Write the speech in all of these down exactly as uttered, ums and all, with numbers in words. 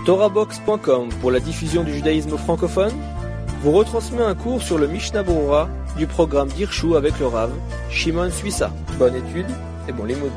Torahbox point com pour la diffusion du judaïsme francophone vous retransmet un cours sur le Mishnah Berurah du programme d'Hirshu avec le Rav Shimon Suissa. Bonne étude et bon limoud.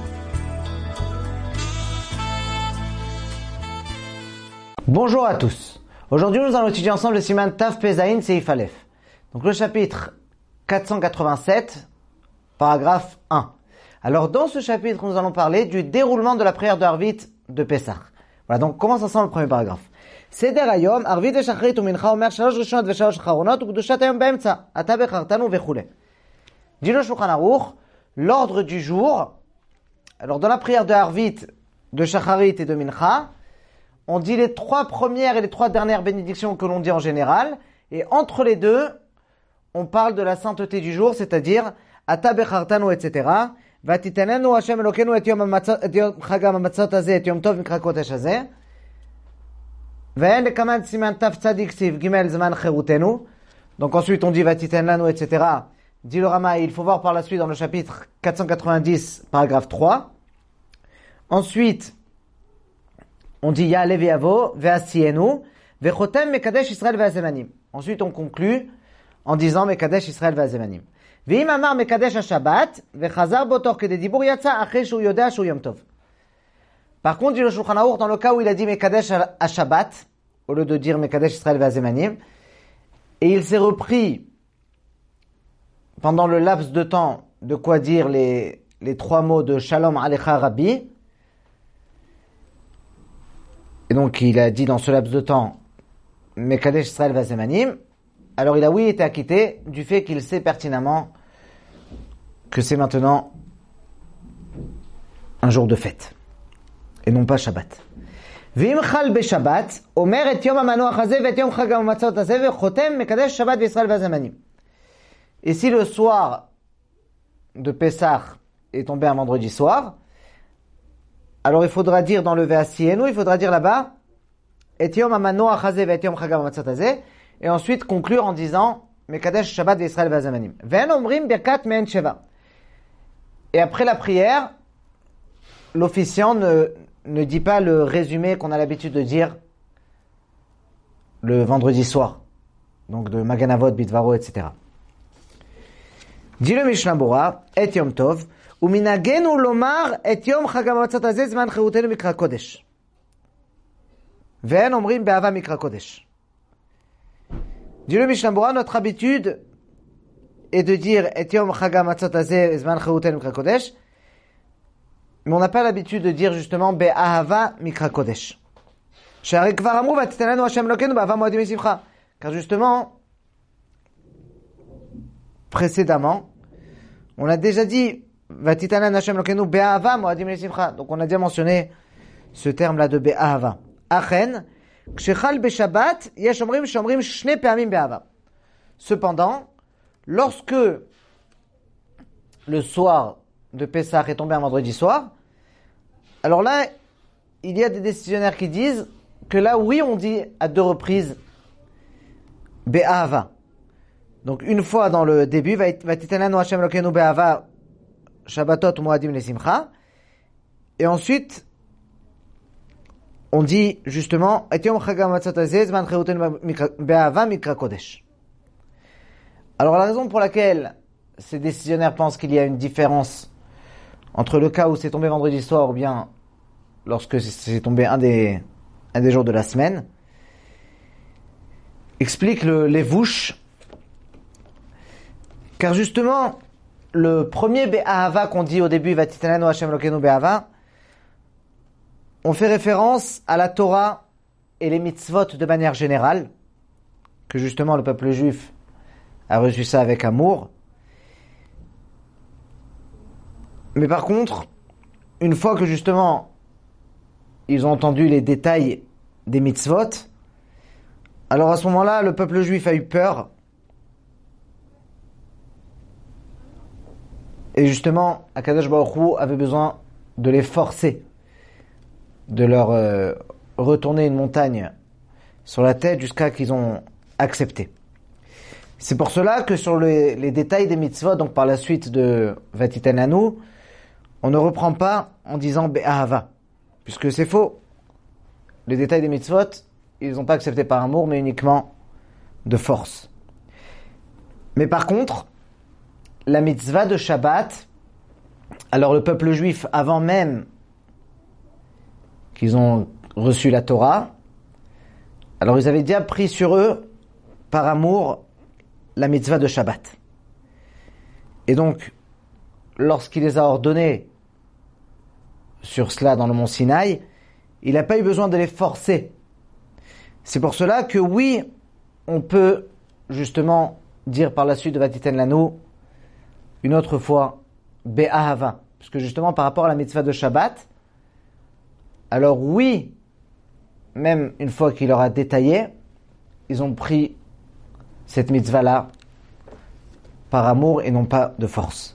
Bonjour à tous. Aujourd'hui, nous allons étudier ensemble le Siman Tav Pezaïn Seif Aleph. Donc le chapitre quatre cent quatre-vingt-sept, paragraphe un. Alors dans ce chapitre, nous allons parler du déroulement de la prière de Arvit de Pessah. Voilà, donc commence ensemble le premier paragraphe. Seder hayom, Arvit et Shachrit ou Mincha omer shalosh rishonot ve shalosh acharonot u kedushat hayom be'emtza, ata bechartanu vechule. Dit le Shulchan Aruch, l'ordre du jour. Alors dans la prière de Arvit, de Shacharit et de Mincha, on dit les trois premières et les trois dernières bénédictions que l'on dit en général, et entre les deux, on parle de la sainteté du jour, c'est-à-dire ata bechartanu, et cetera. ותתננו השם אלוקינו את יום חג המצות הזה, את יום טוב מקרא קודש הזה. ואין לקמן סימן תף צדיק סיב ג' זמן חירותנו. Donc ensuite on dit ותתננו, et cetera. Dit le Rama, il faut voir par la suite dans le chapitre quatre cent quatre-vingt-dix, paragraphe trois. Ensuite, on dit Ya levi avo ve'asienu ve'chotem mekadesh Israël ve'azemanim. Ensuite on conclut en disant mekadesh Israël ve'azemanim. ואם אמר מקדש השבת, וחזר בו תוך כדי דיבור יצא אחרי שהוא יודע שהוא יום טוב. Par contre, dit le Shulchan Aruch, dans le cas où il a dit Mekadesh Shabbat, au lieu de dire Mekadesh Israël Vazemanim, et il s'est repris pendant le laps de temps de quoi dire les, les trois mots de Shalom Alecha Rabbi, et donc il a dit dans ce laps de temps Mekadesh Israël Vazemanim, alors il a oui été acquitté du fait qu'il sait pertinemment que c'est maintenant un jour de fête et non pas Shabbat. V'im chal beShabbat, omer et yom hamanoach hazeh ve'et yom chag hamatzot hazeh ve'chotem mekadesh Shabbat v'Yisrael v'azemanim. Et si le soir de Pessah est tombé un vendredi soir, alors il faudra dire dans le Ve'asienu, il faudra dire là-bas et yom hamanoach hazeh ve'et yom chag hamatzot hazeh, et ensuite conclure en disant Mekadesh Shabbat v'Yisrael v'azemanim. Ve'en omrim birkat me'en sheva. Et après la prière, l'officiant ne, ne dit pas le résumé qu'on a l'habitude de dire le vendredi soir. Donc de Magen Avot, Bitvaro, et cetera. Dit le Mishnah Berurah, et Yom Tov, ou minagenu lomar et Yom Chag hamatzot hazeh zman chirutenu mikra kodesh. Ve'en omrim be'ava mikra kodesh. Dit le Mishnah Berurah, notre habitude est de dire et Yom Chag hamatzot hazeh zman chirutenu mikra kodesh, mais on n'a pas l'habitude de dire justement be'ahava mikra kodesh. She'arei kvar amru vatitenenu Hashem Elokeinu be'ahava moadim lesimcha. Car justement, précédemment, on a déjà dit vatitenenu Hashem Elokeinu be'ahava moadim lesimcha. Donc on a déjà mentionné ce terme-là de be'ahava. Achen, kshechal beShabbat, yesh omrim shomrim shne pe'amim be'ahava. Cependant, lorsque le soir de Pessah est tombé un vendredi soir, alors là, il y a des décisionnaires qui disent que là, oui, on dit à deux reprises Be'ahava. Donc, une fois dans le début, Vatitenenu Hashem Elokeinu be'ahava Shabbatot moadim lesimcha. Et ensuite, on dit justement Et yom chag hamatzot hazeh zman chirutenu be'ahava mikra kodesh. Alors, la raison pour laquelle ces décisionnaires pensent qu'il y a une différence entre le cas où c'est tombé vendredi soir ou bien lorsque c'est tombé un des, un des jours de la semaine, explique le, les vouches, car justement, le premier Be'ahava qu'on dit au début, Vatitenenu Hashem Elokeinu be'ahava, on fait référence à la Torah et les mitzvot de manière générale, que justement le peuple juif a reçu ça avec amour. Mais par contre, une fois que justement ils ont entendu les détails des mitzvot, alors à ce moment-là, le peuple juif a eu peur. Et justement, Akadosh Baruch Hu avait besoin de les forcer, de leur euh, retourner une montagne sur la tête jusqu'à qu'ils ont accepté. C'est pour cela que sur les, les détails des mitzvot, donc par la suite de les détails des mitzvot, ils n'ont pas accepté par amour, mais uniquement de force. Mais par contre, la mitzvah de Shabbat, alors le peuple juif, avant même qu'ils ont reçu la Torah, alors ils avaient déjà pris sur eux, par amour, la mitzvah de Shabbat. Et donc, lorsqu'il les a ordonnés sur cela dans le mont Sinaï, il n'a pas eu besoin de les forcer. C'est pour cela que oui, on peut justement dire par la suite de Vatiten Lanu, une autre fois, Be'ahava. Parce que justement, par rapport à la mitzvah de Shabbat, alors oui, même une fois qu'il leur a détaillé, ils ont pris cette mitzvah-là par amour et non pas de force.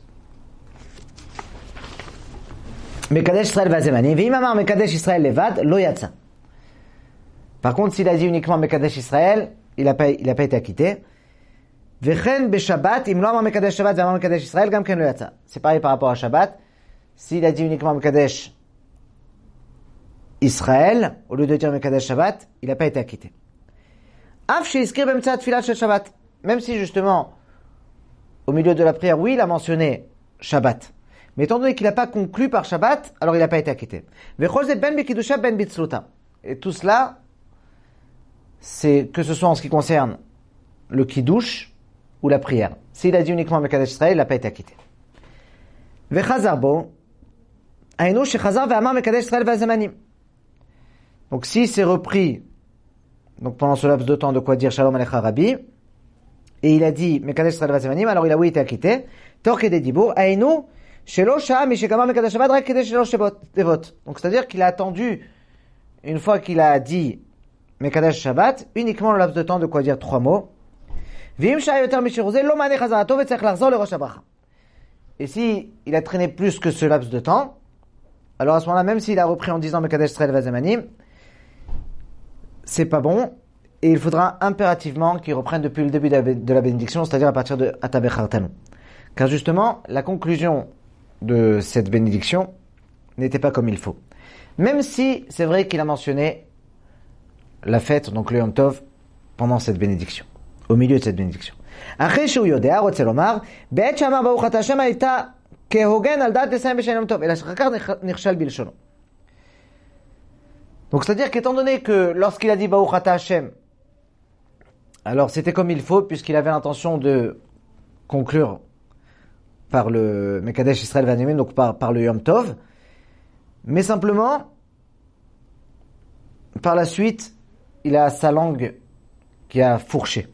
Mekadesh Israël vazemani, v'imamar Mekadesh Israël levad, lo yatsa. Par contre, s'il a dit uniquement Mekadesh Israël, il n'a pas, il a pas été acquitté. V'chen beShabbat, im lo amar Mekadesh Shabbat, v'amar Mekadesh Israël, gam ken lo yatsa. C'est pareil par rapport à Shabbat. S'il a dit uniquement Mekadesh Israël, au lieu de dire Mekadesh Shabbat, il n'a pas été acquitté. Af sheizkir b'emtza tfilat shel Shabbat. Même si justement, au milieu de la prière, oui, il a mentionné Shabbat. Mais étant donné qu'il n'a pas conclu par Shabbat, alors il n'a pas été acquitté. V'chol zeh ben b'kidusha ben b'tzluta. Et tout cela, c'est que ce soit en ce qui concerne le kiddush ou la prière. S'il a dit uniquement Mekadesh Israël, il n'a pas été acquitté. V'chazar bo, aynu shechazar ve'amar Mekadesh Israël v'azemanim. Donc si c'est repris, donc pendant ce laps de temps, de quoi dire Shalom Alecha Rabbi, et il a dit Mekadesh Israël v'azemanim, alors il a oui été acquitté. Tor kedei dibur, aynu shelo sha'a mishekama Mekadesh Shabbat rak kedei shelo devot. Donc c'est-à-dire qu'il a attendu, une fois qu'il a dit Mekadesh Shabbat, uniquement le laps de temps de quoi dire trois mots. V'im sha'a yoter mishiruzeh lo mane chazarato ve'tzarech lachzor le rosh habracha. Et si il a traîné plus que ce laps de temps, alors à ce moment-là, même s'il a repris en disant Mekadesh Israël v'azemanim, c'est pas bon, et il faudra impérativement qu'il reprenne depuis le début de la bénédiction, c'est-à-dire à partir de Atabechartanu. Car justement, la conclusion de cette bénédiction n'était pas comme il faut. Même si c'est vrai qu'il a mentionné la fête, donc le Yom Tov, pendant cette bénédiction, au milieu de cette bénédiction. Après שהוא יודע, רוצה לומר, בעת שאמר ברוך אתה השם הייתה כהוגן על דעת לסיים בשם יום טוב, אלא שאחר כך נכשל בלשונו. Donc c'est-à-dire qu'étant donné que lorsqu'il a dit Baruch Ata Hashem, alors c'était comme il faut, puisqu'il avait l'intention de conclure par le Mekadesh Israël Vanemim, donc par, par le Yom Tov, mais simplement, par la suite, il a sa langue qui a fourché.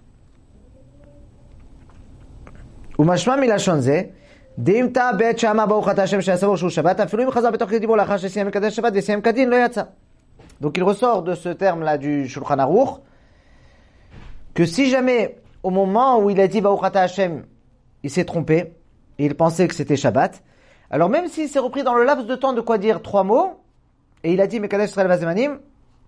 ומשמע מלשון זה, דאמתא בעת שאמר ברוך אתה השם שהסבור שהוא שבת, אפילו אם חזר בתוך כדי דיבור לאחר שסיים מקדש שבת וסיים כדין, לא יצא. Donc il ressort de ce terme-là du Shulchan Aruch que si jamais au moment où il a dit Baruch Ata Hashem, il s'est trompé et il pensait que c'était Shabbat, alors même s'il s'est repris dans le laps de temps de quoi dire trois mots et il a dit Mekadesh Israël v'azemanim,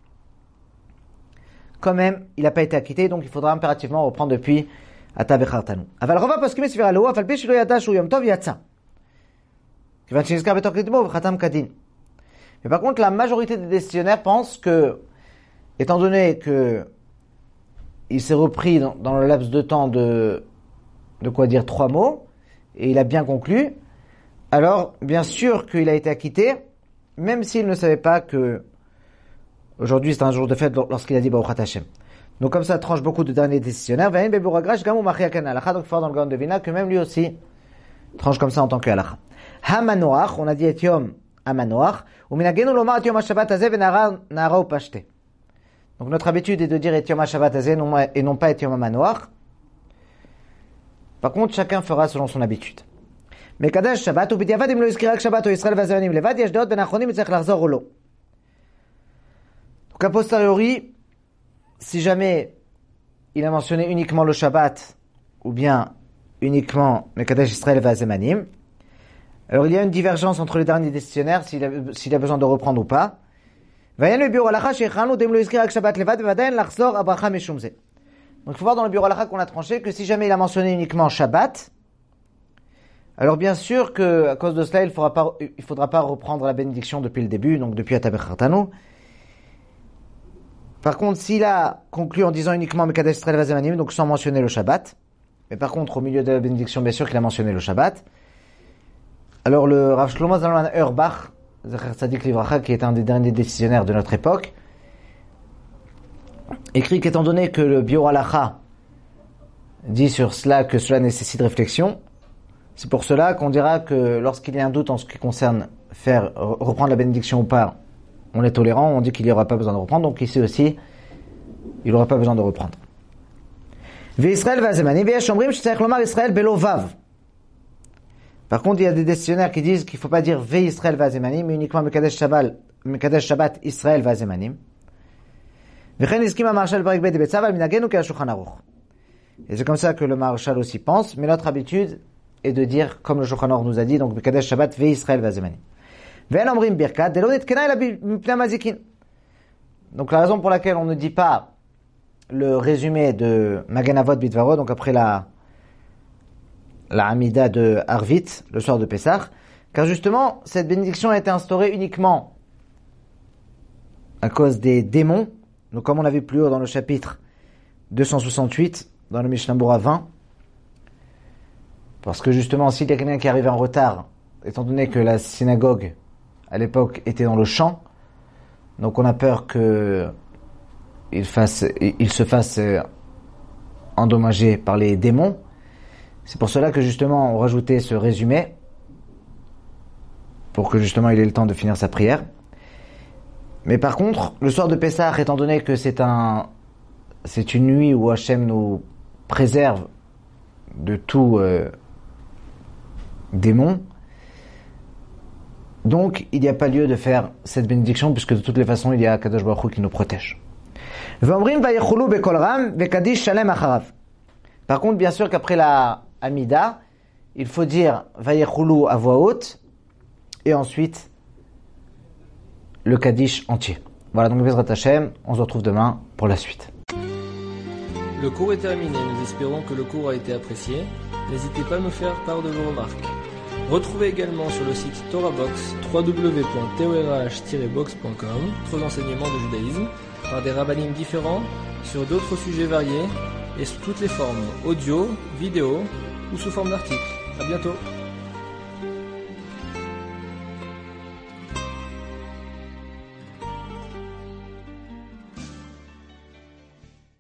quand même il n'a pas été acquitté, donc il faudra impérativement reprendre depuis Ata Bechartanu. אבל רוב הפוסקים מסבירה לו, אף על פי שלא ידע שהוא יום טוב יצא. כיוון שנזכר בתוך כדמו וחתם כדין. Mais par contre, la majorité des décisionnaires pensent que, étant donné que il s'est repris dans, dans le laps de temps de, de quoi dire trois mots, et il a bien conclu, alors, bien sûr qu'il a été acquitté, même s'il ne savait pas que aujourd'hui c'est un jour de fête lorsqu'il a dit Baruch Ata Hashem. Donc comme ça tranche beaucoup de derniers décisionnaires. Donc il faut dans le Gaon de Vilna que même lui aussi tranche comme ça en tant que halakha. Hamanoach, on a dit et yom Hamanoach, ou minagenu lomar et yom ha-shabbat hazeh ve'nara nara upashte. Donc notre habitude est de dire et yom ha-shabbat hazeh et non pas et yom Hamanoach. Par contre, chacun fera selon son habitude. Mekadesh Shabbat ou b'diavad im lo yizkir rak Shabbat ou Yisrael v'azemanim levad yesh deot ben achronim yitzarech lachzor ou lo. Donc a posteriori, si jamais il a mentionné uniquement le Shabbat ou bien uniquement Mekadesh Israël v'azemanim, alors il y a une divergence entre les derniers décisionnaires s'il a, s'il a besoin de reprendre ou pas. Donc il faut voir dans le bureau halakha qu'on a tranché que si jamais il a mentionné uniquement Shabbat, alors bien sûr que à cause de cela il ne faudra pas, il faudra pas reprendre la bénédiction depuis le début, donc depuis Ata Bechartanu. Par contre, s'il a conclu en disant uniquement Mekadesh Israël Vazemanim, donc sans mentionner le Shabbat, mais par contre, au milieu de la bénédiction, bien sûr qu'il a mentionné le Shabbat, alors le Rav Shlomo Zalman Auerbach, Zecher Tzadik Livracha, qui est un des derniers décisionnaires de notre époque, écrit qu'étant donné que le Biur Halacha dit sur cela que cela nécessite réflexion, c'est pour cela qu'on dira que lorsqu'il y a un doute en ce qui concerne faire reprendre la bénédiction ou pas, on est tolérant, on dit qu'il n'y aura pas besoin de reprendre, donc ici aussi, il n'y aura pas besoin de reprendre. Par contre, il y a des décisionnaires qui disent qu'il ne faut pas dire Ve Israël Vazemanim, mais uniquement Mekadesh Shabbat, Mekadesh Shabbat Israël Vazemanim. Et c'est comme ça que le Maharshal aussi pense, mais notre habitude est de dire, comme le Shulchan Aruch nous a dit, donc Mekadesh Shabbat Ve Israël Vazemanim. Donc la raison pour laquelle on ne dit pas le résumé de Magen Avot Bidvaro, donc après la la Hamida de Arvit, le soir de Pessah, car justement cette bénédiction a été instaurée uniquement à cause des démons, donc comme on l'a vu plus haut dans le chapitre deux cent soixante-huit, dans le Mishnah Berurah vingt, parce que justement s'il y a quelqu'un qui arrive en retard, étant donné que la synagogue à l'époque était dans le champ, donc on a peur que il fasse, il se fasse endommager par les démons. C'est pour cela que justement on rajoutait ce résumé pour que justement il ait le temps de finir sa prière. Mais par contre, le soir de Pessah, étant donné que c'est un, c'est une nuit où Hachem nous préserve de tout euh, démon, donc il n'y a pas lieu de faire cette bénédiction puisque de toutes les façons il y a Kadosh Baruch Hu qui nous protège. Par contre, bien sûr qu'après la Hamida, il faut dire Vayechulu à voix haute et ensuite le Kaddish entier. Voilà, donc Bezrat Hashem, on se retrouve demain pour la suite. Le cours est terminé, nous espérons que le cours a été apprécié. N'hésitez pas à nous faire part de vos remarques. Retrouvez également sur le site TorahBox w w w point torah tiret box point com d'autres enseignements de judaïsme par des rabbinim différents sur d'autres sujets variés et sous toutes les formes audio, vidéo ou sous forme d'articles. À bientôt.